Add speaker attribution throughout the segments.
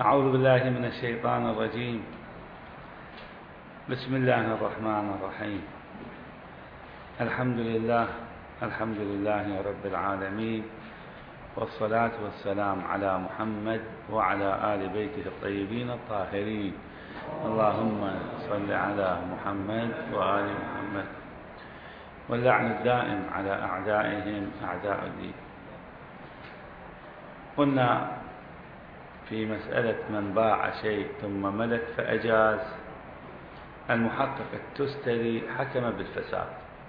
Speaker 1: أعوذ بالله من الشيطان الرجيم. بسم الله الرحمن الرحيم. الحمد لله رب العالمين، والصلاة والسلام على محمد وعلى آل بيته الطيبين الطاهرين. اللهم صل على محمد وآل محمد، واللعن الدائم على أعدائهم أعداء الدين. قلنا في مسألة من باع شيء ثم ملك فأجاز، المحقق التستري حكم بالفساد،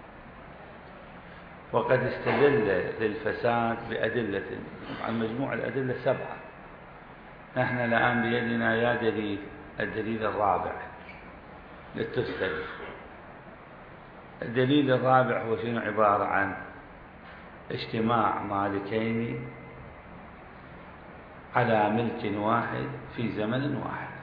Speaker 1: وقد استدل للفساد بأدلة، عن مجموع الأدلة 7. نحن الآن بيدنا يا دليل، الدليل الرابع للتستري. الدليل الرابع هو شنو؟ عبارة عن اجتماع مالكين على ملك واحد في زمن واحد.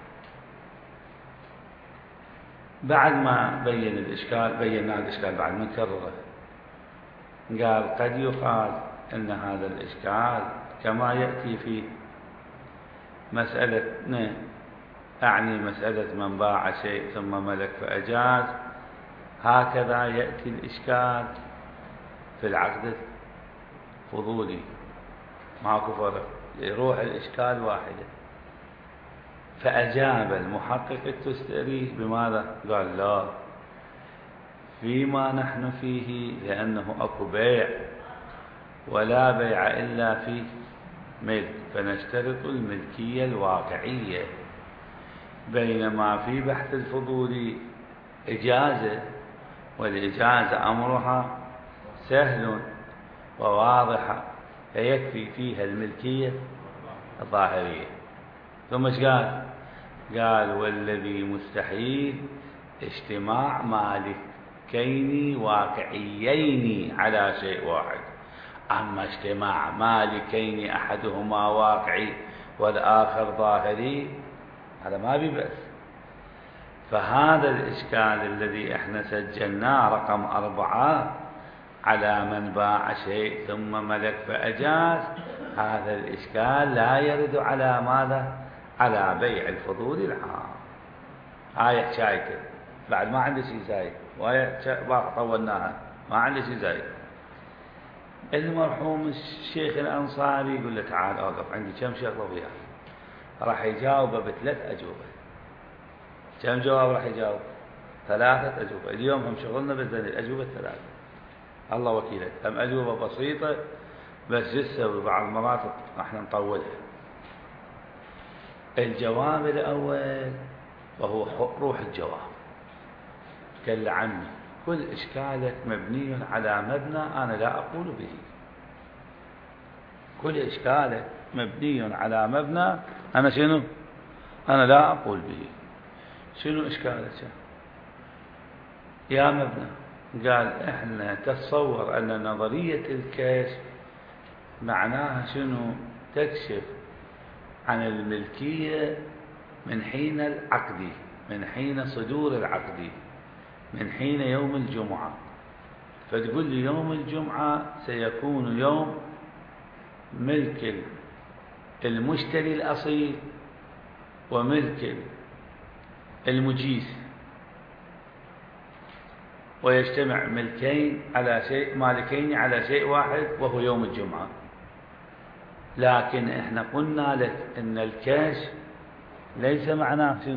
Speaker 1: بعد ما بين الإشكال، بينا الإشكال بعد ما كرره، قال قد يقال أن هذا الإشكال كما يأتي في مسألة، أعني مسألة من باع شيء ثم ملك فأجاز، هكذا يأتي الإشكال في العقد الفضولي، ماكو فرق، يروح الإشكال واحدة. فأجاب المحقق التستري بماذا؟ قال لا، فيما نحن فيه، لأنه أكو بيع، ولا بيع إلا في ملك، فنشترط الملكية الواقعية، بينما في بحث الفضول إجازة، والإجازة أمرها سهل وواضح، فيكفي فيها الملكية الظاهرية. ثم ايش قال؟ قال والذي مستحيل اجتماع مالكين واقعيين على شيء واحد. أما اجتماع مالكين أحدهما واقعي والآخر ظاهري، هذا ما بيبأس. فهذا الإشكال الذي احنا سجلناه رقم 4 على من باع شيء ثم ملك فأجاز، هذا الإشكال لا يرد على ماذا؟ على بيع الفضول العام. آية شايكة، بعد ما عندي شيء زايد، وآية طولناها، ما عندي شيء زايد. المرحوم الشيخ الأنصاري يقول له تعال أوقف عندي كم شغلة وياك، راح يجاوبه ب3 أجوبة. كم جواب راح يجاوب؟ 3 أجوبة. اليوم هم شغلنا بالدليل الأجوبة 3. الله وكيلك، هم أجوبة بسيطة بس جسه بعض المرات احنا نطولها. الجواب الأول وهو روح الجواب، قال عمي كل إشكالك مبني على مبنى أنا لا أقول به. كل إشكالك مبني على مبنى أنا شنو؟ أنا لا أقول به. شنو إشكالك يا مبنى؟ قال احنا تصور أن نظرية الكشف معناها شنو؟ تكشف عن الملكية من حين العقد، من حين صدور العقد، من حين يوم الجمعة. فتقول لي يوم الجمعة سيكون يوم ملك المشتري الأصيل وملك المجيز، ويجتمع مالكين على شيء واحد وهو يوم الجمعة. لكن احنا قلنا لك ان الكشف ليس معناه شنو؟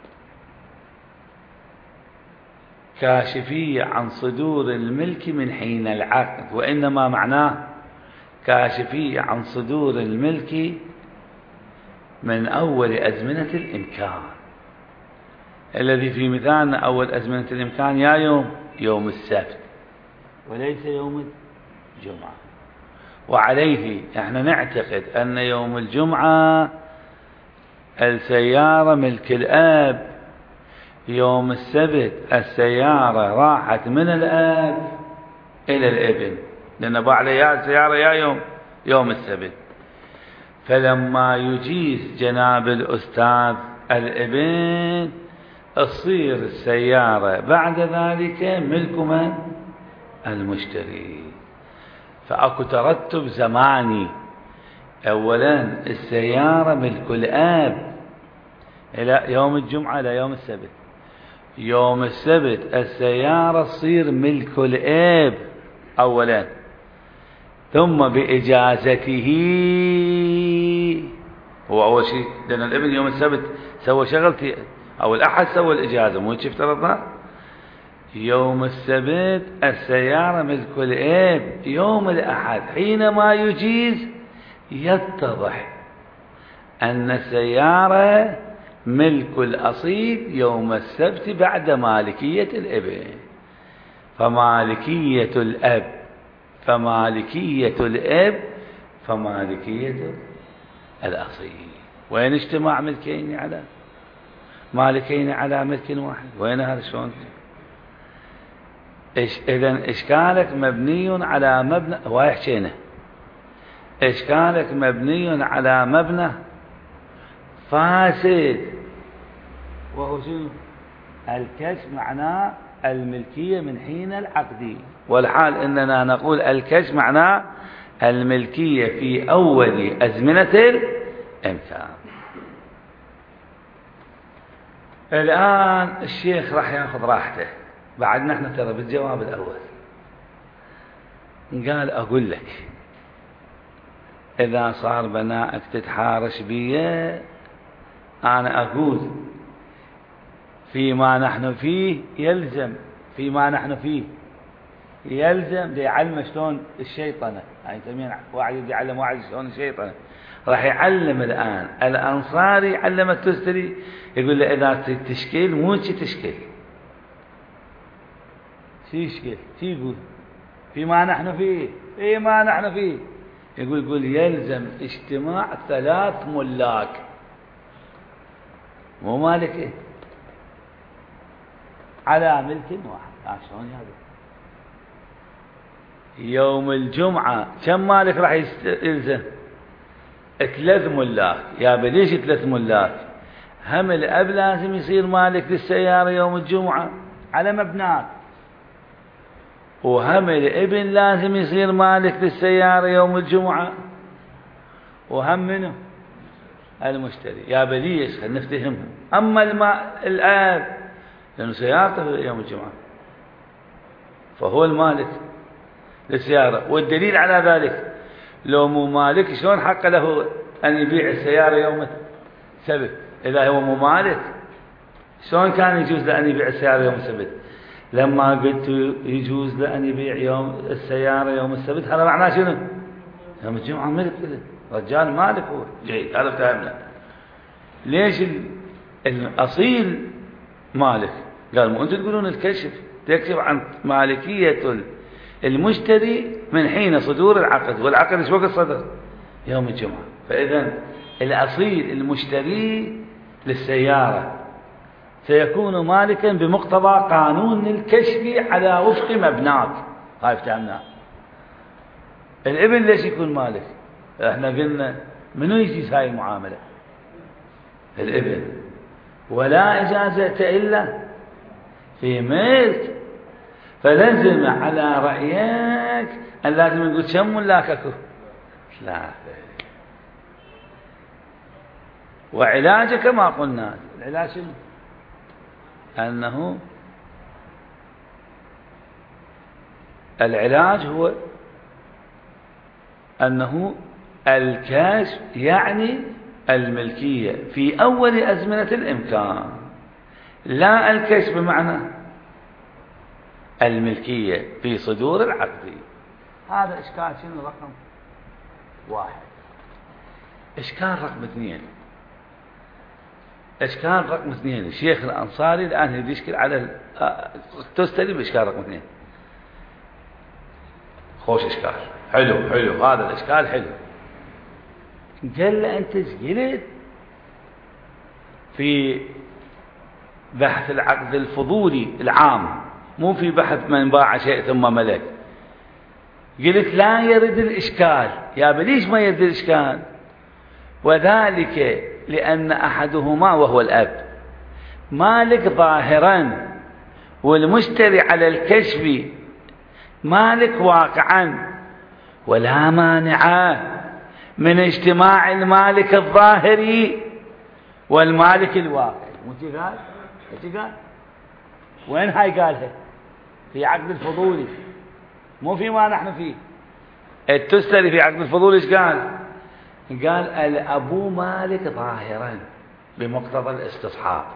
Speaker 1: كاشفية عن صدور الملك من حين العقد، وإنما معناه كاشفية عن صدور الملك من أول أزمنة الإمكان، الذي في مثالنا أول أزمنة الإمكان يا يوم السبت وليس يوم الجمعة. وعليه احنا نعتقد أن يوم الجمعة السيارة ملك الأب، يوم السبت السيارة راحت من الأب إلى الابن، لأن باع لي السيارة يا يوم السبت. فلما يجيز جناب الأستاذ الابن تصير السيارة بعد ذلك ملك من؟ المشتري. فأكو ترتب زماني أولا السيارة ملك الأب إلى يوم الجمعة إلى يوم السبت. يوم السبت السيارة تصير ملك الأب أولا، ثم بإجازته. هو أول شيء لأن الابن يوم السبت سوى شغلتي أو الأحد سوى الإجازة، مو هيك افترضنا؟ يوم السبت السيارة ملك الأب. يوم الأحد حينما يجيز يتضح أن السيارة ملك الأصيل يوم السبت بعد مالكية الابن. فمالكية الأب فمالكية الأب فمالكية الأصيل. وين اجتماع ملكين على مالكين على ملك واحد؟ وين هذا شلون؟ إذن إشكالك مبني على مبنى، ويحكينا إشكالك مبني على مبنى فاسد، وهو شنو؟ الكشف معناه الملكية من حين العقد، والحال إننا نقول الكشف معناه الملكية في أول أزمنة الإمكان. الآن الشيخ راح ياخذ راحته، بعد نحن ترى بالجواب الأول قال أقول لك إذا صار بنائك تتحارش بيه، أنا أقول فيما نحن فيه يلزم، فيما نحن فيه يلزم ليعلم شلون الشيطنة، يعني يسمين واحد يعلم واحد شلون الشيطنة. راح يعلم الآن الأنصاري يعلم التستري، يقول له إذا تشكيل مو تشكيل شي يشكل شي يقول فيما نحن فيه، فيما نحن فيه يقول يلزم اجتماع 3 ملاك مو مالك على ملك واحد. شلون هذا؟ يوم الجمعة كم مالك راح يلزم؟ 3 ملاك. يا ليش 3 ملاك؟ هم الأب لازم يصير مالك للسيارة يوم الجمعة على مبناك، وهم الابن لازم يصير مالك للسيارة يوم الجمعة، وهم منه المشتري. يا بليش خلينا نفتهمهم. أما الآب لأنه سيارته يوم الجمعة فهو المالك للسيارة، والدليل على ذلك لو مو مالك شلون حق له أن يبيع السيارة يوم السبت؟ إذا هو مو مالك شلون كان يجوز له أن يبيع السيارة يوم السبت؟ لما قلت يجوز له أن يبيع السيارة يوم السبت هذا معناه شنو؟ يوم الجمعة ملك له، رجال مالك هو. جيد، هذا فهمنا. ليش الأصيل مالك؟ قال مو أنتم تقولون الكشف تكشف عن مالكية المشتري من حين صدور العقد، والعقد ايش وقت صدر؟ يوم الجمعة. فإذا الأصيل المشتري للسيارة سيكون مالكا بمقتضى قانون الكشف على وفق مبناك. هاي افتهمناه. الابن ليش يكون مالك؟ احنا قلنا منو يجيز هاي المعاملة؟ الابن، ولا إجازة إلا في ملك. فلزم على رأيك أن لازم نقول كم ملاككم؟ 3. وعلاجه كما قلنا، العلاج أنه العلاج هو أنه الكشف يعني الملكية في أول أزمنة الإمكان، لا الكشف بمعنى الملكية في صدور العقد. هذا إشكال شنو رقم 1. إشكال رقم 2. إشكال رقم 2 الشيخ الأنصاري الآن يشكل على تستلم إشكال رقم 2. خوش إشكال حلو هذا الإشكال حلو. قال له أنت قلت في بحث العقد الفضولي العام، مو في بحث من باع شيء ثم ملك، قلت لا يرد الإشكال. يا ليش ما يرد الإشكال؟ وذلك لأن أحدهما وهو الأب مالك ظاهرا، والمشتري على الكشف مالك واقعا، ولا مانع من اجتماع المالك الظاهري والمالك الواقعي. مو قال وين هاي قالها؟ في عقد الفضولي، مو فيما نحن فيه. التستري في عقد الفضولي ايش قال؟ قال الأبو مالك ظاهرا بمقتضى الاستصحاب،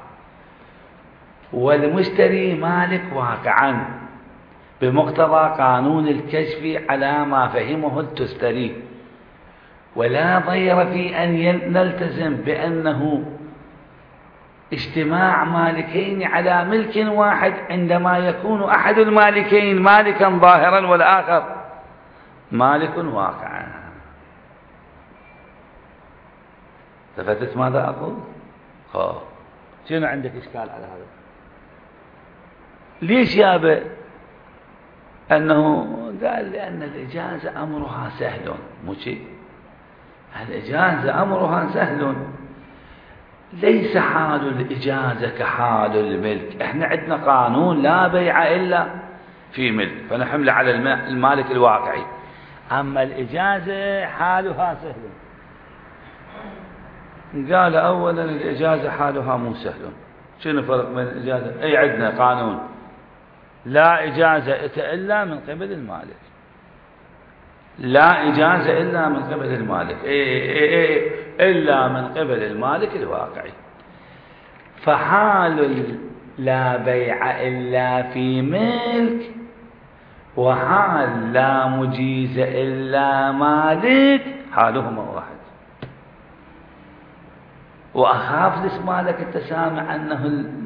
Speaker 1: والمشتري مالك واقعا بمقتضى قانون الكشف على ما فهمه التستري. ولا ضير في أن نلتزم بأنه اجتماع مالكين على ملك واحد عندما يكون أحد المالكين مالكا ظاهرا والآخر مالك واقعا. تفتت ماذا أقول؟ شنو عندك إشكال على هذا؟ ليش يابا؟ أنه قال لأن الإجازة أمرها سهل، مو شيء. الإجازة أمرها سهل، ليس حال الإجازة كحال الملك. احنا عندنا قانون لا بيع إلا في ملك، فنحمل على المالك الواقعي. أما الإجازة حالها سهل. قال أولا الإجازة حالها مو سهل. شنو الفرق بين الإجازة؟ أي عندنا قانون لا إجازة إلا من قبل المالك، لا إجازة إلا من قبل المالك، إلا من قبل المالك الواقعي. فحال لا بيع إلا في ملك وحال لا مجيز إلا مالك حالهما واحد. وأخاف لسما لك التسامع أنه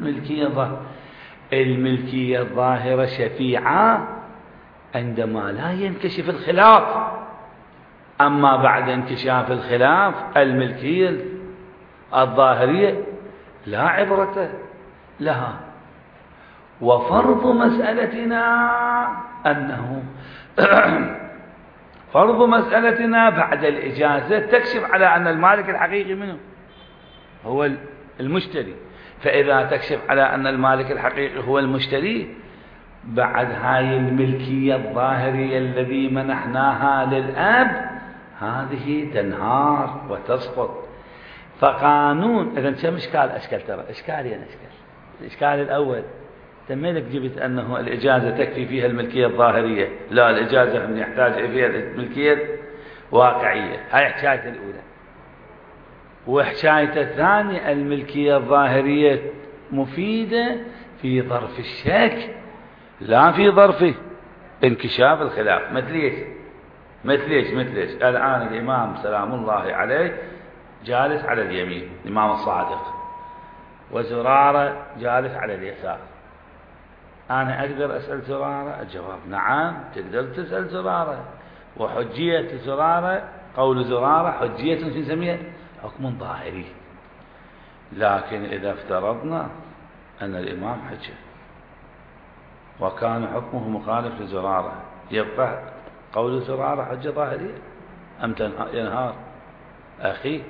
Speaker 1: الملكية الظاهرة شفيعة عندما لا ينكشف الخلاف. أما بعد انكشاف الخلاف الملكية الظاهرية لا عبرة لها. وفرض مسألتنا أنه فرض مسألتنا بعد الإجازة تكشف على أن المالك الحقيقي منه هو المشتري. فإذا تكشف على أن المالك الحقيقي هو المشتري، بعد هاي الملكية الظاهرية الذي منحناها للأب هذه تنهار وتسقط. فقانون إذن كم أشكال ترى إشكالين. الإشكال الأول تميلك جبت أنه الإجازة تكفي فيها الملكية الظاهرية، لا الإجازة من يحتاج فيها الملكية الواقعية. هاي حكاية الأولى. وحكاية الثانية الملكية الظاهرية مفيدة في ظرف الشك لا في ظرف انكشاف الخلاف. مثليش الآن الإمام سلام الله عليه جالس على اليمين، الإمام الصادق، وزرارة جالس على اليسار. أنا أقدر أسأل زرارة؟ الجواب نعم، تقدر تسأل زرارة. وحجية زرارة، قول زرارة حجية في سمية حكم ظاهري. لكن إذا افترضنا أن الإمام حجة وكان حكمه مخالف لزرارة، يبقى قول زرارة حجة ظاهرية أم ينهار؟ أخي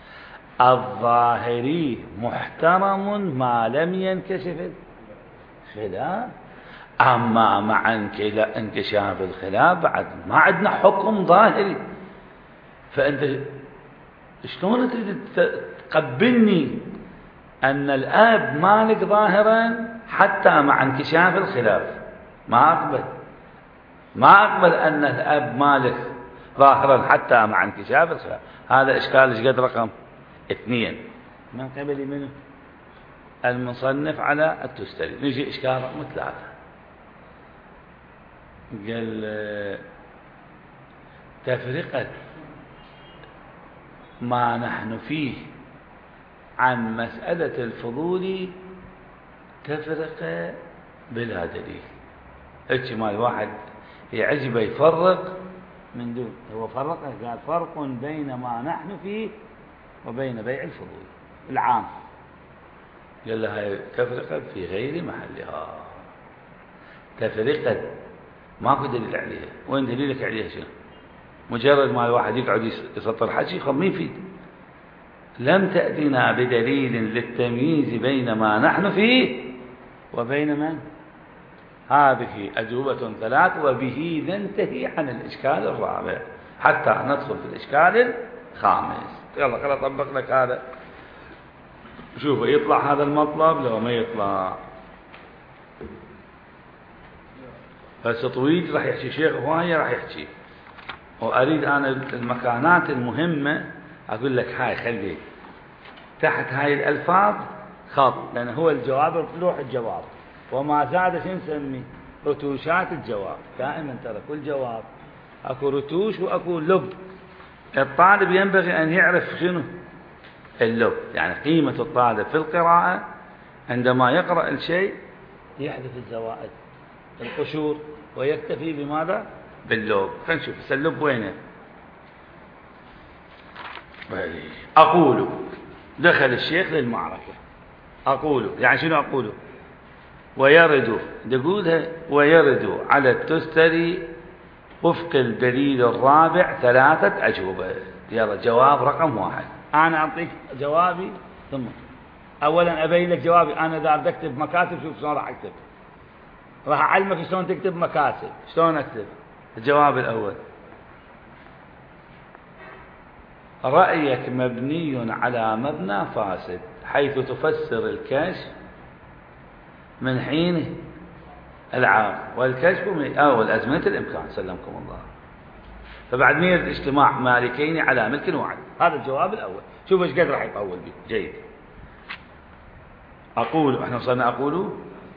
Speaker 1: الظاهري محترم ما لم ينكشف الخلاف. أما مع انكشاف الخلاف بعد ما عندنا حكم ظاهري. فأنت شلون تريد تقبلني أن الأب مالك ظاهرا حتى مع انكشاف الخلاف؟ ما أقبل أن الأب مالك ظاهرا حتى مع انكشاف الخلاف. هذا إشكال قد رقم 2 من قبل منه المصنف على التستري. نجي إشكال رقم 3. قال تفرقة ما نحن فيه عن مسألة الفضول تفرقة بلا دليل. اجتماع الواحد يعجب يفرق من دون. هو فرق، قال فرق بين ما نحن فيه وبين بيع الفضول العام. قال لها تفرقة في غير محلها. تفرقة ماكو دليل عليها. وين دليلك عليها؟ شنو؟ مجرد ما الواحد يقعد يسطر حكي خمين فيه. لم تأتنا بدليل للتمييز بين ما نحن فيه وبين من. هذه أجوبة 3 وبه ننتهي عن الإشكال الرابع. حتى ندخل في الإشكال الخامس. يلا خلينا أطبق لك هذا، شوف يطلع هذا المطلب لو ما يطلع. هسه طويل راح يحكي شيخ هواية راح يحكي، وأريد أنا المكانات المهمة أقول لك هاي خلي تحت هاي الألفاظ خط، لأن هو الجواب لوح الجواب، وما زاد شو نسميه رتوشات الجواب. دائما ترى كل جواب أكو رتوش وأكو لب. الطالب ينبغي أن يعرف شنو اللب، يعني قيمة الطالب في القراءة عندما يقرأ الشيء يحذف الزوائد القشور ويكتفي بماذا؟ باللب. خلينا نشوف اللب وينه. أقول دخل الشيخ للمعركة، أقول يعني شنو أقوله؟ ويرد دقولها ويرد على التستري وفق الدليل الرابع 3 أجوبة. يلا جواب رقم 1. أنا أعطيك جوابي ثم أولا أبين لك جوابي. أنا إذا بدي أكتب مكاتب شوف شلون راح أكتب، راح أعلمك شلون تكتب مكاتب، شلون أكتب. الجواب الأول رأيك مبني على مبنى فاسد حيث تفسر الكشف من حين العام والكشف من أول أزمنة الإمكان سلمكم الله. فبعد مين الاجتماع مالكين على ملك واحد. هذا الجواب الأول. شوف ايش قد راح يطول به. جيد. أقول احنا وصلنا أقول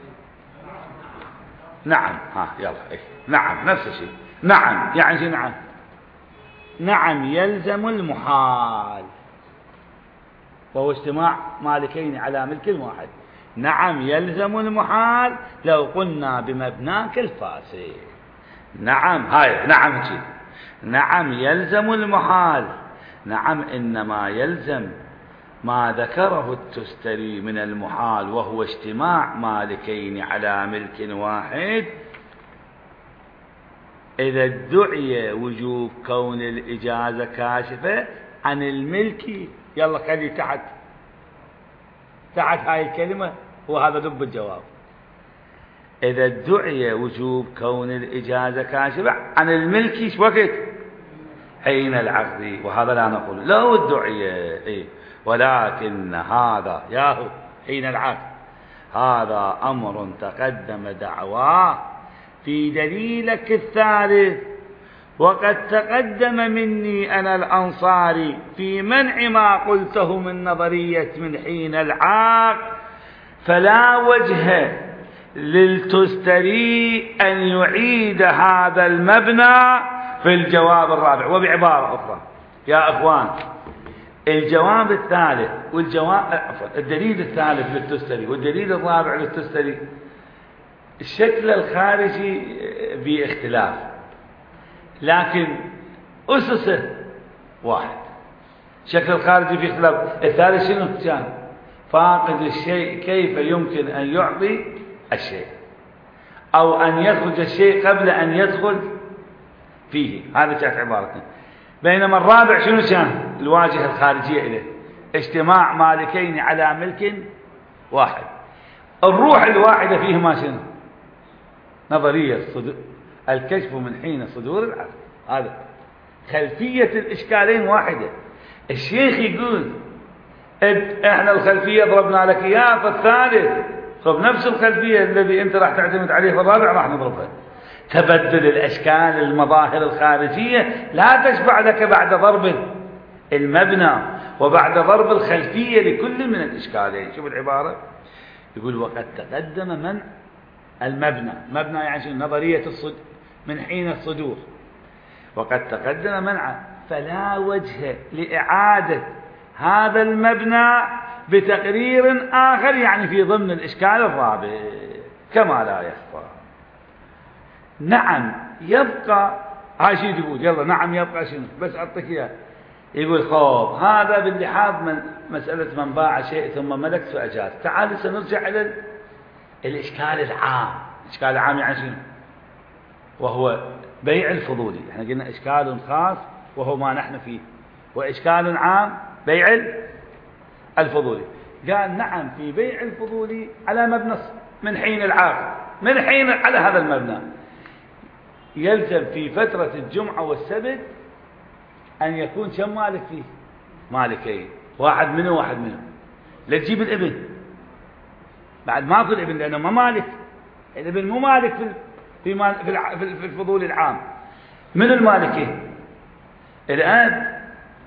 Speaker 1: نعم. ها يلا ايه نعم نفس الشيء. نعم يعني شو نعم؟ نعم يلزم المحال وهو اجتماع مالكين على ملك واحد. نعم يلزم المحال لو قلنا بمبناك الفاسد. نعم هاي نعم شيء. نعم يلزم المحال. نعم إنما يلزم ما ذكره التستري من المحال وهو اجتماع مالكين على ملك واحد إذا ادعي وجوب كون الإجازة كاشفة عن الملك. يلا خلي تحت هاي الكلمة وهذا لب الجواب. إذا ادعي وجوب كون الإجازة كاشفة عن الملك ايش وقت؟ حين العقد. وهذا لا نقول لو ادعي إيه، ولكن هذا ياهو حين العقد هذا أمر تقدم دعواه في دليلك الثالث، وقد تقدم مني أنا الأنصاري في منع ما قلته من نظرية من حين العقد، فلا وجه للتستري أن يعيد هذا المبنى في الجواب الرابع. وبعبارة أخرى يا أخوان، الجواب الثالث الدليل الثالث للتستري والدليل الرابع للتستري الشكل الخارجي باختلاف، لكن أسسه واحد. الشكل الخارجي في اختلاف. الثالث شنو كان؟ فاقد الشيء كيف يمكن أن يعطي الشيء، أو أن يخرج الشيء قبل أن يدخل فيه. هذا كانت عبارته. بينما الرابع شنو كان؟ الواجهة الخارجية إليه اجتماع مالكين على ملك واحد. الروح الواحدة فيهما شنو؟ نظرية الكشف من حين صدور العقد. هذا خلفية الإشكالين واحدة. الشيخ يقول احنا الخلفية ضربنا لك اياها في الثالث، طب نفس الخلفية الذي انت راح تعتمد عليه في الرابع راح نضربها. تبدل الاشكال المظاهر الخارجية لا تشفع لك بعد ضرب المبنى وبعد ضرب الخلفية لكل من الاشكالين. شوف العبارة، يقول وقد تقدم منع المبنى. مبنى يعني شنو؟ نظرية من حين الصدور. وقد تقدم منع، فلا وجه لإعادة هذا المبنى بتقرير آخر يعني في ضمن الإشكال الرابع كما لا يخفى. نعم يبقى هاي شيء يقول يلا نعم يبقى شنو؟ بس أعطيك إياه. يقول خوف هذا باللحاظ من مسألة من باع شيء ثم ملك فأجاز. تعالوا سنرجع إلى الإشكال العام. الإشكال العام يعني شنو؟ وهو بيع الفضولي. احنا قلنا إشكال خاص وهو ما نحن فيه، وإشكال عام بيع الفضولي. قال نعم في بيع الفضولي على مبنى من حين العقد، من حين على هذا المبنى يلزم في فترة الجمعة والسبت أن يكون كم مالك فيه؟ مالكين، واحد منه واحد منه. لا تجيب الابن، بعد ماكو الابن لأنه ما مالك، الابن مو مالك في الفضول العام. من المالكين؟ الأب،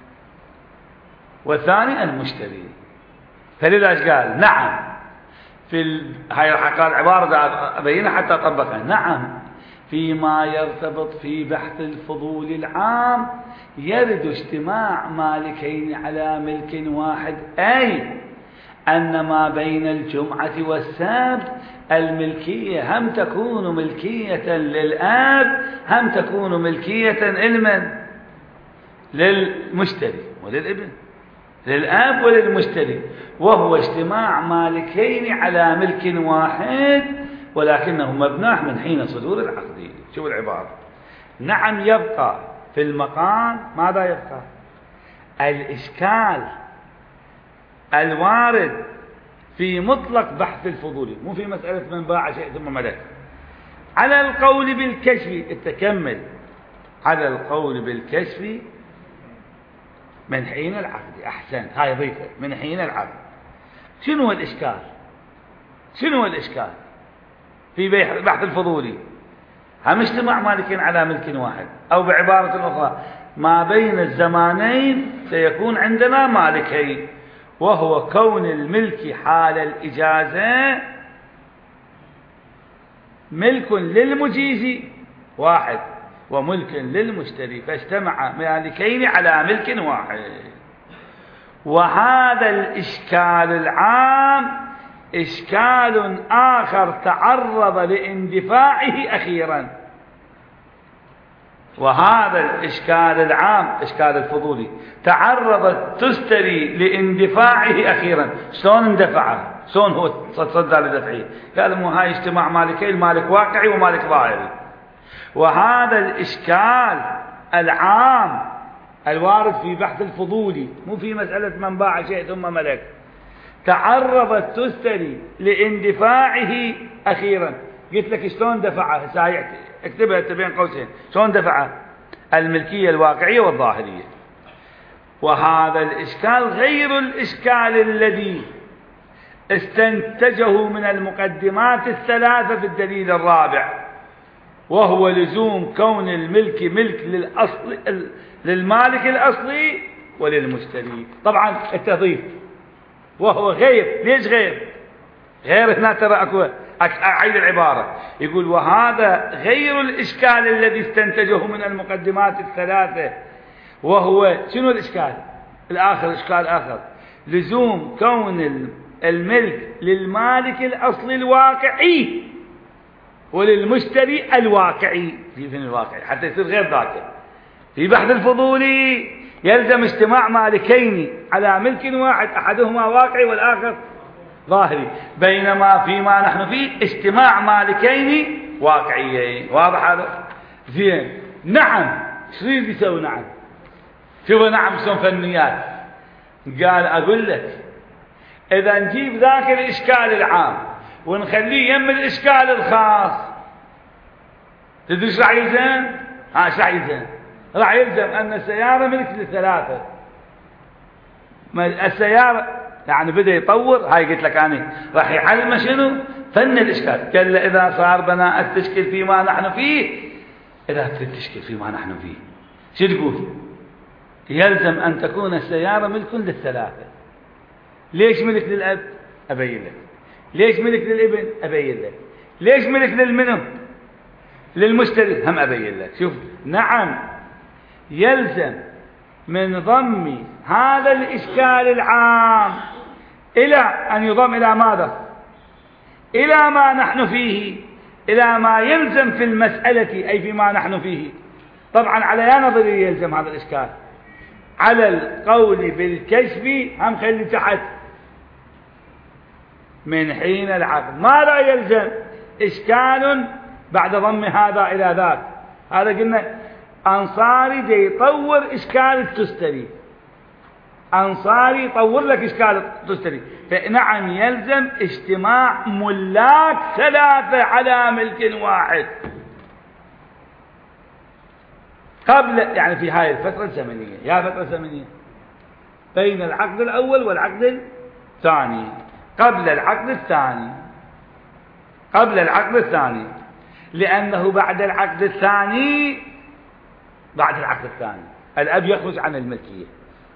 Speaker 1: والثاني المشتري. فلذا قال نعم هاي قال عبارة أبينها حتى أطبقها. نعم فيما يرتبط في بحث الفضول العام يرد اجتماع مالكين على ملك واحد، أي أن ما بين الجمعة والسبت الملكية هم تكون ملكية للأب هم تكون ملكية للمشتري وللابن، للأب وللمشتري، وهو اجتماع مالكين على ملك واحد ولكنه مبناه من حين صدور العقد. شوف العبارة. نعم يبقى في المقام ماذا يبقى؟ الإشكال الوارد في مطلق بحث الفضولي، مو في مسألة من باع شيء ثم ملك. على القول بالكشف التكمل، على القول بالكشف من حين العقد. أحسن، هاي ضيفة من حين العقد. شنو الإشكال؟ شنو الإشكال في بحث الفضولي؟ هم اجتماع مالكين على ملك واحد، أو بعبارة أخرى ما بين الزمانين سيكون عندنا مالكين، وهو كون الملك حال الإجازة ملك للمجيز واحد وملك للمشتري، فاجتمع مالكين على ملك واحد. وهذا الإشكال العام إشكال آخر تعرض لاندفاعه أخيرا. وهذا الإشكال العام إشكال الفضولي تعرض تستري لاندفاعه أخيرا. شلون اندفع؟ شلون هو تصدى لدفعه؟ قال مو هاي اجتماع مالكين، مالك واقعي ومالك ظاهري. وهذا الإشكال العام الوارد في بحث الفضولي، مو في مسألة من باع شيء ثم ملك، تعرضت تستري لاندفاعه أخيرا. قلت لك شلون دفعه، اكتبها بين قوسين، شلون دفعه؟ الملكية الواقعية والظاهرية. وهذا الإشكال غير الإشكال الذي استنتجه من المقدمات الثلاثة في الدليل الرابع، وهو لزوم كون الملك ملك للمالك الأصلي وللمشتري. طبعا التضيف وهو غير. ليش غير؟ غير هنا ترى أكو أعيد العبارة، يقول وهذا غير الإشكال الذي استنتجه من المقدمات الثلاثة، وهو شنو الإشكال الآخر؟ إشكال آخر لزوم كون الملك للمالك الأصلي الواقعي وللمشتري الواقعي. في الواقعي حتى يصير غير ذاك. في بحث الفضولي يلزم اجتماع مالكين على ملك واحد، أحدهما واقعي والآخر ظاهري، بينما فيما نحن فيه اجتماع مالكين واقعيين. واضح هذا؟ زين. نعم شو يريد يسوي؟ نعم شوف نعم شلون فنيات. قال أقول لك إذا نجيب ذاك الإشكال العام ونخليه يم الإشكال الخاص، تدري ايش راح يلزم؟ ايش راح يلزم؟ راح يلزم أن السيارة ملك للثلاثة. السيارة يعني بدأ يطور، هاي قلت لك أنا راح يعلم شنو؟ فن الإشكال. قال إذا صار بناء تشكل فيما نحن فيه، إذا تشكل فيما نحن فيه شو تقول؟ يلزم أن تكون السيارة ملك للثلاثة. ليش ملك للأب؟ أبين لك. ليش ملك للابن؟ أبين لك. ليش ملك للمنو؟ للمشتري هم أبين لك. شوف نعم يلزم من ضم هذا الإشكال العام إلى أن يضم إلى ماذا؟ إلى ما نحن فيه، إلى ما يلزم في المسألة أي فيما نحن فيه. طبعا على يا نظري يلزم هذا الإشكال. على القول بالكشف هم خلي تحت من حين العقد. ما لا يلزم إشكال بعد ضم هذا إلى ذاك. هذا قلنا أنصاري دي يطور إشكال التستري، أنصاري يطور لك إشكال التستري. فنعم يلزم اجتماع ملاك ثلاثة على ملك واحد. قبل يعني في هاي الفترة الزمنية، يا فترة زمنية بين العقد الأول والعقد الثاني، قبل العقد الثاني، قبل العقد الثاني، لأنه بعد العقد الثاني، بعد العقد الثاني الأب يخرج عن الملكية،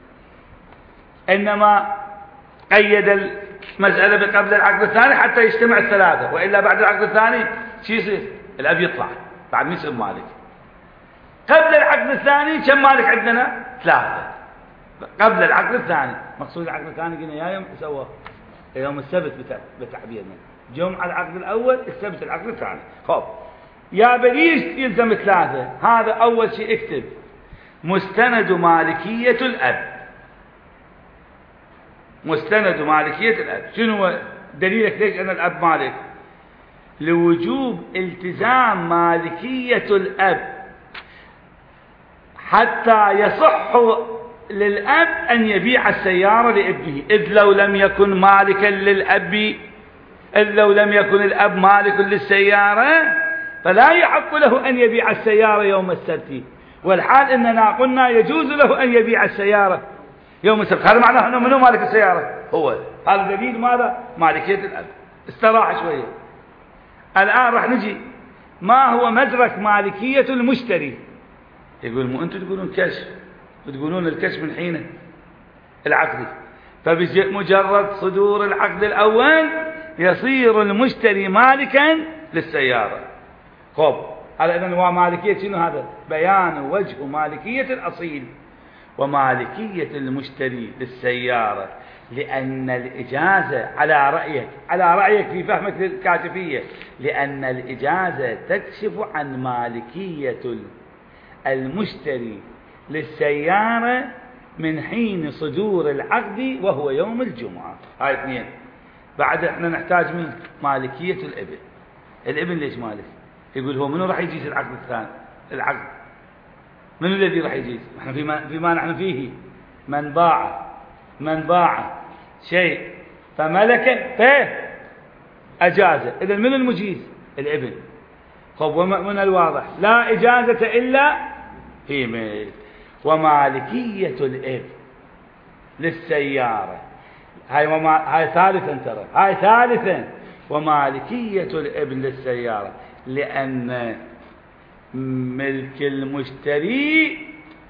Speaker 1: إنما قيد المسألة بقبل العقد الثاني حتى يجتمع الثلاثة، وإلا بعد العقد الثاني شو يصير؟ الأب يطلع بعد ما يصير مالك. قبل العقد الثاني كم مالك عندنا؟ ثلاثة. قبل العقد الثاني، مقصود العقد الثاني قلنا يا يوم سواه يوم السبت بتعبيرنا، جمعة العقد الأول، السبت العقد الثاني. خب يا بليش يلزم ثلاثة. هذا أول شيء اكتب مستند مالكية الأب. مستند مالكية الأب شنو هو دليلك ليش أن الأب مالك؟ لوجوب التزام مالكية الأب حتى يصح للأب أن يبيع السيارة لابنه، إذ لو لم يكن مالكا للأب، إذ لو لم يكن الأب مالك للسيارة فلا يحق له أن يبيع السيارة يوم السبت، والحال إننا قلنا يجوز له أن يبيع السيارة يوم السبت. هذا معناه أنه منو مالك السيارة؟ هو. هذا دليل ماذا؟ مالكية الأب. استراح شوية. الآن راح نجي ما هو مدرك مالكية المشتري. يقول مو أنتم تقولون كشف، تقولون الكشف من حين العقد، فبمجرد صدور العقد الأول يصير المشتري مالكا للسيارة. خب هذا إذن هو مالكية شنو؟ هذا بيان وجه مالكية الأصيل ومالكية المشتري للسيارة، لأن الإجازة على رأيك في فهمك للكاشفية، لأن الإجازة تكشف عن مالكية المشتري للسيارة من حين صدور العقد وهو يوم الجمعة. هاي اثنين. بعد احنا نحتاج من مالكية الابن. الابن ليش مالك؟ يقول هو منو راح يجيز العقد الثاني؟ العقد من الذي راح يجيز؟ احنا فيما نحن فيه من باع شيء فملك فأجازه، إذن من المجيز؟ الابن. خب ومن الواضح لا إجازة إلا في ملك. ومالكية الابن للسيارة هاي ثالثا، ترى هاي ثالثا. ومالكية الابن للسيارة لأن ملك المشتري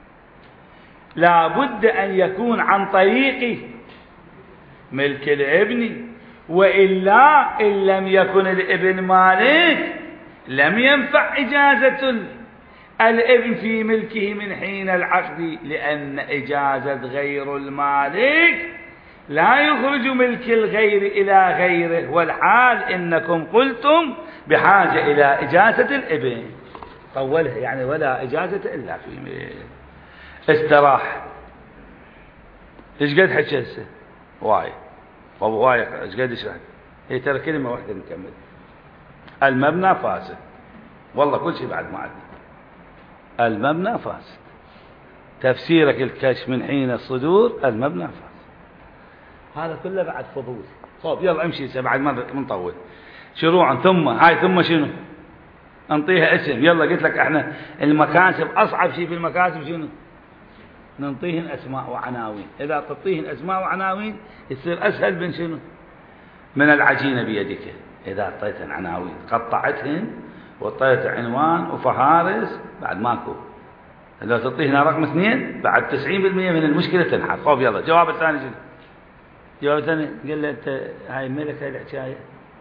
Speaker 1: لا بد أن يكون عن طريق ملك الابن، وإلا إن لم يكن الابن مالك لم ينفع إجازة الابن في ملكه من حين العقد، لأن إجازة غير المالك لا يخرج ملك الغير إلى غيره، والحال إنكم قلتم بحاجة إلى إجازة الابن. طولها يعني ولا إجازة إلا في ملك. استراح. إيش قد حكي هسه؟ واي إيش قد يشرح؟ هي ترى كلمة واحدة نكمل. المبنى فاسد، والله كل شيء بعد ما عدنا. المبنى فاسد، تفسيرك الكشف من حين الصدور المبنى فاسد، هذا كله بعد فضول. طيب يلا امشي بعد ما نطول شروعا. ثم شنو؟ نعطيها اسم. يلا قلت لك احنا المكاسب اصعب شيء في المكاسب شنو؟ نعطيهن اسماء وعناوين. اذا تعطيهن اسماء وعناوين يصير اسهل من شنو؟ من العجينه بيدك. اذا اعطيتهن عناوين قطعتهن وطيت عنوان وفهارس بعد ماكو. اذا تعطيهن رقم 2 بعد 90% من المشكله تنحل. طيب يلا الجواب الثاني شنو؟ الجواب الثاني قال له انت هاي ملك هاي الحكايه.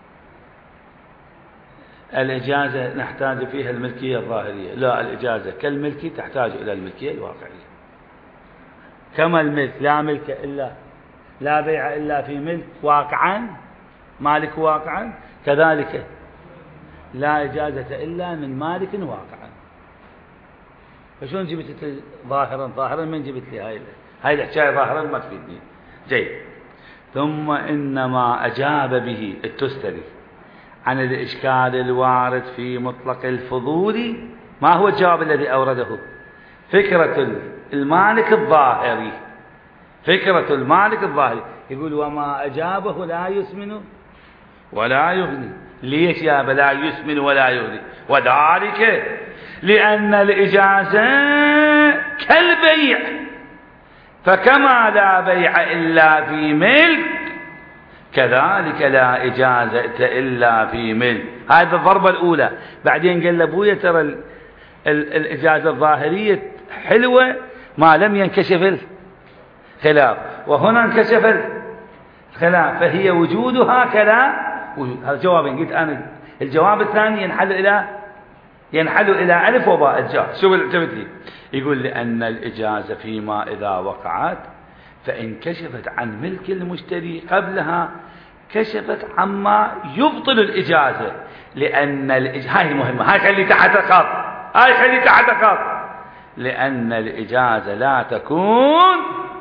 Speaker 1: الإجازة نحتاج فيها الملكية الظاهرية، لا الإجازة كالملك تحتاج إلى الملكية الواقعية. كما الملك لا ملك إلا لا بيع إلا في ملك واقعا، مالك واقعا، كذلك لا إجازة إلا من مالك واقعا. فشون جبت ظاهرا من جبت لي هاي الحكاية ظاهرا ما تفيدني. جيد. ثم إنما أجاب به التستري عن الإشكال الوارد في مطلق الفضول. ما هو الجواب الذي أورده؟ فكرة المالك الظاهري. فكرة المالك الظاهري يقول وما أجابه لا يسمن ولا يغني. ليش يا لا يسمن ولا يغني؟ وذلك لأن الإجازة كالبيع، فكما لا بيع إلا في ملك كذلك لا إجازة إلا في ملك. هذه الضربة الأولى. بعدين قال لأبويا ترى الإجازة الظاهرية حلوة ما لم ينكشف الخلاف، وهنا انكشف الخلاف، فهي وجودها كلا وجود. هذا جوابين قلت أنا. الجواب الثاني ينحل إلى ألف وباء الجار. شو التفت لي؟ يقول لأن الإجازة فيما إذا وقعت فإن كشفت عن ملك المشتري قبلها كشفت عما يبطل الإجازة، لأن هاي المهمة، هاي خلي تحت خط، لأن الإجازة لا تكون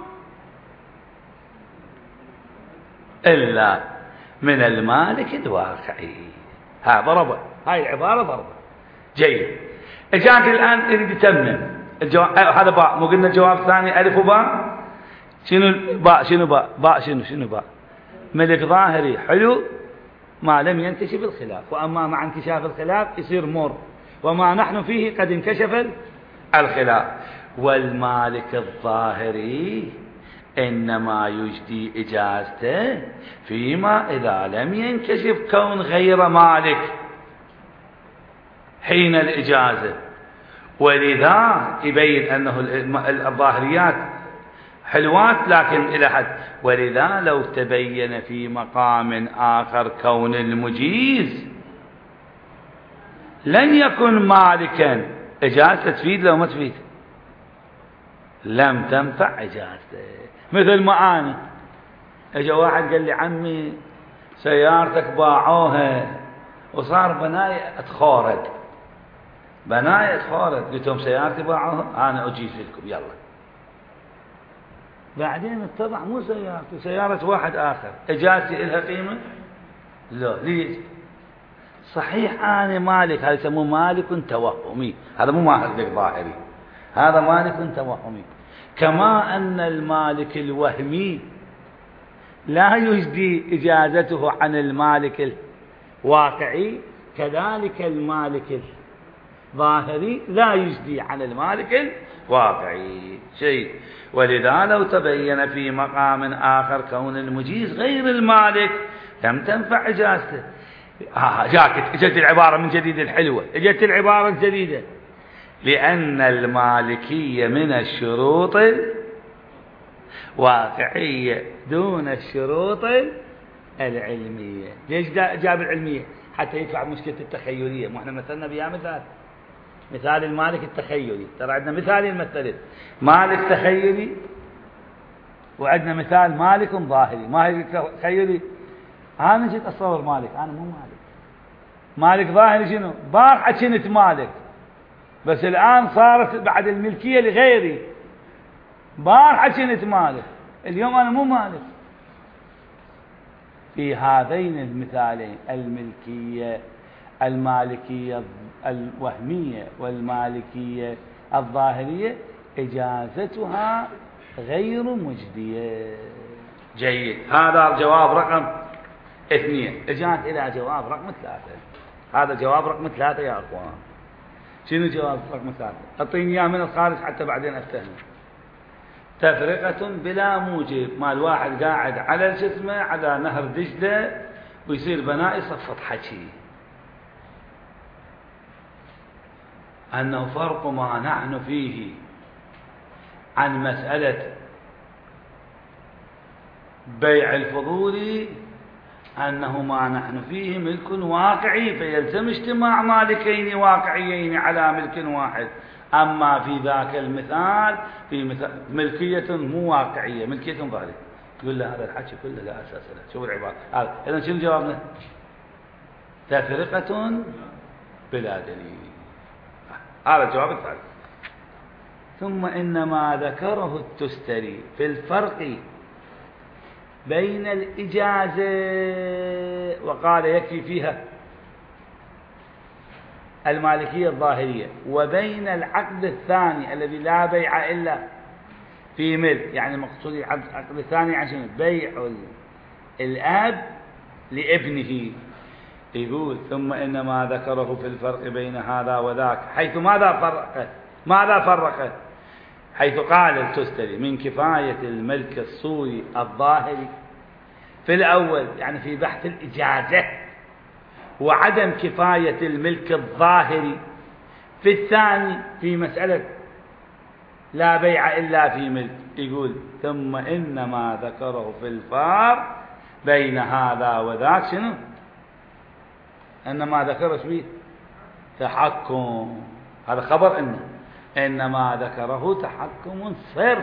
Speaker 1: إلا من المالك الواقعي. هاي العبارة ضربة. جيد. إجاك الآن يريد يتمم هذا باء، مو قلنا الجواب الثاني ألف وباء. شنو باء؟ شنو باء؟ ملك ظاهري حلو ما لم ينكشف الخلاف، وأما مع انكشاف الخلاف يصير مر، وما نحن فيه قد انكشف الخلاف. والمالك الظاهري إنما يجدي إجازته فيما إذا لم ينكشف كون غير مالك حين الإجازة، ولذا يبين أنه الظاهريات حلوات لكن إلى حد. ولذا لو تبين في مقام آخر كون المجيز لن يكن مالكا، إجازة تفيد لو ما تفيد لم تنفع إجازته. مثل ما أنا اجى واحد قال لي عمي سيارتك باعوها وصار بناية اتخورد، قلت لهم سيارتي باعوها أنا أجيز لكم يلا. بعدين اتضح مو سيارتي، سيارة واحد آخر، إجازتي إلها قيمة؟ لا. ليش؟ صحيح أنا مالك، هذا يسموه مالك توهمي، هذا مو مالك ظاهري، هذا مالك توهمي. كما أن المالك الوهمي لا يجدي إجازته عن المالك الواقعي، كذلك المالك الظاهري لا يجدي عن المالك الواقعي شيء. ولذا لو تبين في مقام آخر كون المجيز غير المالك لم تنفع إجازته. اجت العبارة من جديد الحلوة، اجت العبارة الجديدة، لأن المالكية من الشروط الواقعية دون الشروط العلمية. ليش جاب العلمية؟ حتى يدفع مشكلة التخيلية. مو احنا مثلنا بها مثال المالك التخيلي، ترى عندنا مثالين مثلت، مالك تخيلي وعندنا مثال مالك ظاهري. مالك تخيلي أنا جيت أصور مالك، أنا مو مالك ظاهري شنو؟ بارحة كنت مالك بس الآن صارت بعد الملكية لغيري. بارحة كنت مالك اليوم أنا مو مالك. في هذين المثالين المالكية الوهمية والمالكية الظاهرية إجازتها غير مجدية. جيد. هذا الجواب رقم 2. اجاك إلى جواب رقم 3. هذا جواب رقم 3 يا أخوان. شنو جواب رقم 3؟ أعطيني إياه من الخارج حتى بعدين أفتهم. تفرقة بلا موجب، ما الواحد قاعد على الجسمة على نهر دجلة ويصير بناء صفة حكي، أنه فرق ما نحن فيه عن مسألة بيع الفضول، أنه ما نحن فيه ملك واقعي فيلزم اجتماع مالكين واقعيين على ملك واحد. أما في ذاك المثال في ملكية مو واقعية، ملكية ظاهرية. يقول له هذا الحكي كله لا أساس له. شوف العبارة هذا. إذن شنو جوابنا؟ تفرقة بلا دليل. هذا الجواب الثالث. ثم إنما ذكره التستري في الفرق بين الإجازة وقال يكفي فيها المالكية الظاهرية وبين العقد الثاني الذي لا بيع إلا في ملك، يعني مقصود العقد الثاني عشان بيع الأب لابنه. يقول ثم إنما ذكره في الفرق بين هذا وذاك، حيث ماذا فرق حيث قال التستري من كفاية الملك الصوري الظاهري في الأول، يعني في بحث الإجازة، وعدم كفاية الملك الظاهري في الثاني في مسألة لا بيع إلا في ملك. يقول ثم إنما ذكره في الفرق بين هذا وذاك شنو؟ إنما ذكره فيه تحكم، هذا خبر إنما ذكره تحكم صرف.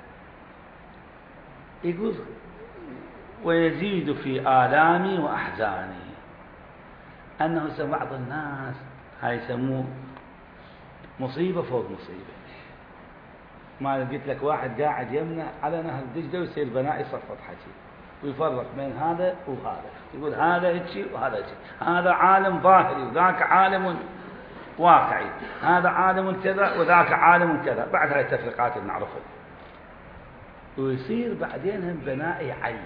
Speaker 1: يقول ويزيد في آلامي وأحزاني أنه بعض الناس هاي يسموه مصيبة فوق مصيبة. ما قلت لك واحد قاعد يمنع على نهر دجلة ويصير بناء يصفط حكي ويفرق بين هذا وهذا، يقول هذا هيك وهذا هيك، هذا عالم ظاهري وذاك عالم واقعي، هذا عالم كذا وذاك عالم كذا. بعد هاي التفريقات اللي نعرفها ويصير بعدين هم بناء يعلل.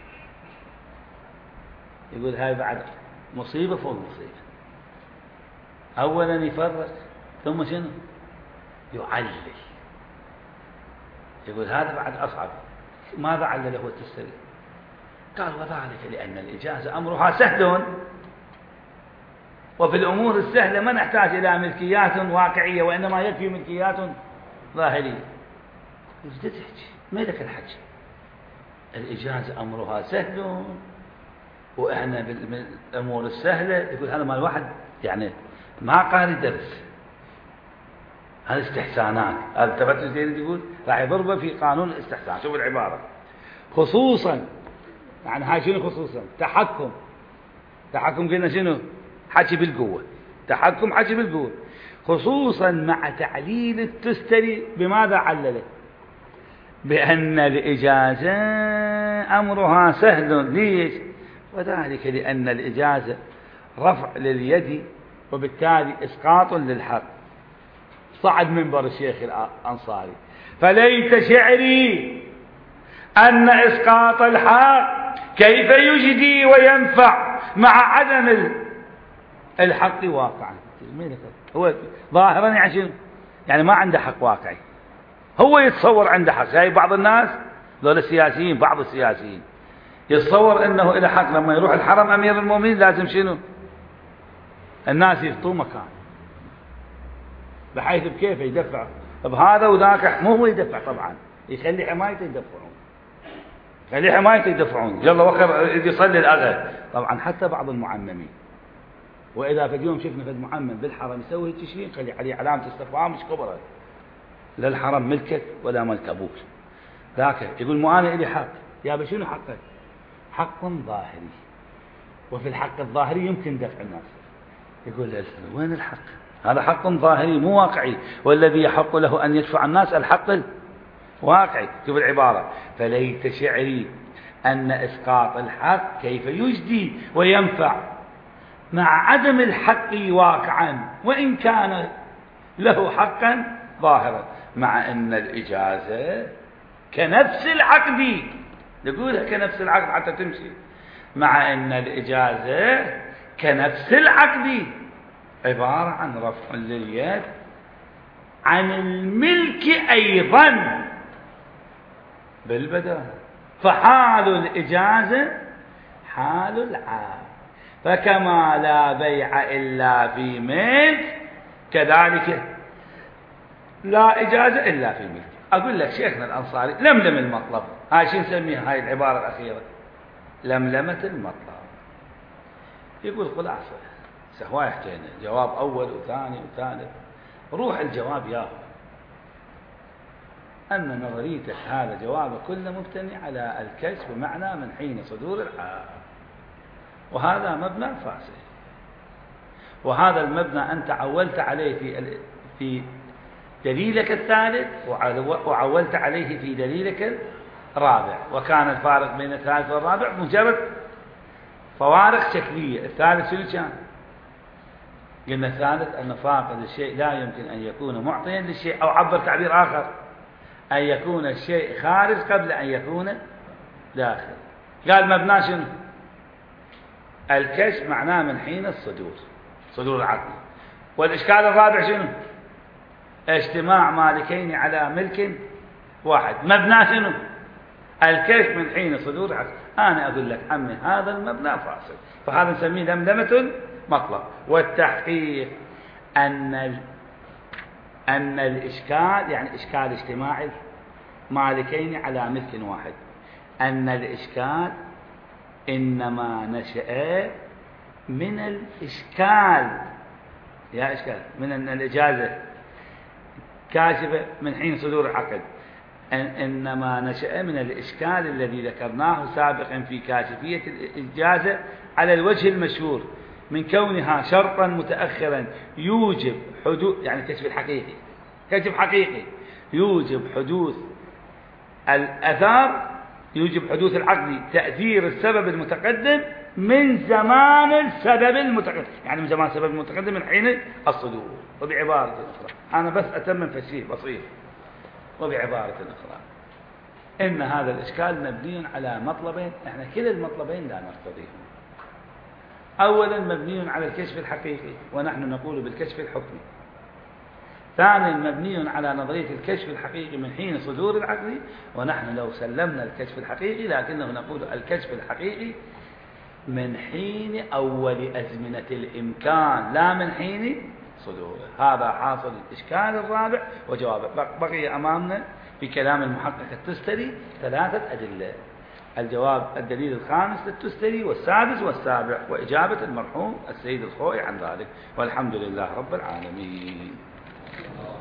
Speaker 1: يقول هاي بعد مصيبة فوق مصيبة. أولا يفرق ثم شنو؟ يعلل. يقول هذا بعد أصعب. ماذا علله التستري؟ قال وذلك لأن الإجازة أمرها سهل، وفي الأمور السهلة ما نحتاج إلى ملكيات واقعية، وإنما يكفي ملكيات ظاهرية. إيش تحكي؟ ما لك الحكي؟ الإجازة أمرها سهل وإحنا بالأمور السهلة. يقول هذا ما الواحد يعني ما قاري درس، هذا استحسانات، هذا تفتش زين يقول راح يضربه في قانون الاستحسان. شوف العبارة خصوصا، يعني هاي شنو خصوصا؟ تحكم قلنا شنو؟ حكي بالقوة، تحكم حكي بالقوة، خصوصا مع تعليل التستري. بماذا علله؟ بأن الإجازة أمرها سهل. ليش؟ وذلك لأن الإجازة رفع لليد وبالتالي إسقاط للحق. صعد منبر الشيخ الأنصاري فليت شعري أن إسقاط الحق كيف يجدي وينفع مع عدم الحق واقعا. هو ظاهرا يعني ما عنده حق واقعي، هو يتصور عنده حق. هاي بعض الناس ذول السياسيين، بعض السياسيين يتصور انه إلى حق لما يروح الحرم امير المؤمنين لازم شنو؟ الناس يخطوه مكان، بحيث بكيف يدفع بهذا وذاك. مو هو يدفع طبعا، يخلي حمايته يدفعون، خلي حمايته يدفعون. يلا وخر يصلي الأغل. طبعا حتى بعض المعممين، وإذا في اليوم شفنا في المعمم بالحرم يسوي تشرين خلي عليه علامة استفهام مش كبرى، لا الحرم ملكك ولا ملك أبوك. ذاك يقول مو أنا إلي حق. يا بشنو حقك؟ حق ظاهري، وفي الحق الظاهري يمكن دفع الناس. يقول وين الحق؟ هذا حق ظاهري مو واقعي، والذي يحق له أن يدفع الناس الحق الواقعي. شوف العبارة فليت شعري أن إسقاط الحق كيف يجدي وينفع مع عدم الحق واقعا، وإن كان له حقا ظاهرا، مع أن الإجازة كنفس العقد. نقولها كنفس العقد حتى تمشي. مع أن الإجازة كنفس العقد عبارة عن رفع لليد عن الملك أيضا بالبدل، فحال الإجازة حال العقد. فكما لا بيع إلا في ملك كذلك لا إجازة إلا في ملك. أقول لك شيخنا الأنصاري لملم المطلب. هاي شو نسميها هاي العبارة الأخيرة؟ لملمة المطلب. يقول خلاصة سهواي حكينا جواب أول وثاني وثالث، روح الجواب ياهو أن نظريتك هذا جواب كله مبتني على الكشف بمعنى من حين صدور الحال، وهذا مبنى فاسد. وهذا المبنى أنت عولت عليه في دليلك الثالث، وعولت عليه في دليلك الرابع، وكان الفارق بين الثالث والرابع مجرد فوارق شكلية. الثالث شنو كان؟ قلنا الثالث أن فاقد الشيء لا يمكن أن يكون معطيا للشيء، أو عبر تعبير آخر أن يكون الشيء خارج قبل أن يكون داخل. قال مبنى شنو؟ الكشف معناه من حين الصدور، صدور العقد. والإشكال الرابع شنو؟ اجتماع مالكين على ملك واحد، مبنى شنو؟ الكشف من حين صدور العقد. أنا أقول لك عمي هذا المبنى فاصل، فهذا نسميه دمدمة المطلب. والتحقيق أن الإشكال يعني إشكال اجتماعي مالكين على ملك واحد، أن الإشكال إنما نشأ من الإشكال، يا إشكال من الإجازة كاشفة من حين صدور العقد، إنما نشأ من الإشكال الذي ذكرناه سابقا في كاشفية الإجازة على الوجه المشهور من كونها شرطا متأخرا يوجب حدوث، يعني كشف الحقيقي، كشف حقيقي يوجب حدوث الأثار، يوجب حدوث العقد تأثير السبب المتقدم من زمان السبب المتقدم، يعني من زمان السبب المتقدم من حين الصدور. وبعبارة أخرى، أنا بس أتمم تشريح بسيط، وبعبارة أخرى إن هذا الإشكال مبني على مطلبين، احنا كلا المطلبين لا نرتضيهم. أولا مبني على الكشف الحقيقي ونحن نقول بالكشف الحكمي. ثانيا مبني على نظرية الكشف الحقيقي من حين صدور العقد، ونحن لو سلمنا الكشف الحقيقي لكنه نقول الكشف الحقيقي من حين أول أزمنة الإمكان لا من حين صدوره. هذا حاصل الإشكال الرابع وجوابه. بقي أمامنا في كلام المحقق التستري 3 أدلة: الجواب الدليل الخامس للتستري والسادس والسابع، وإجابة المرحوم السيد الخوئي عن ذلك. والحمد لله رب العالمين.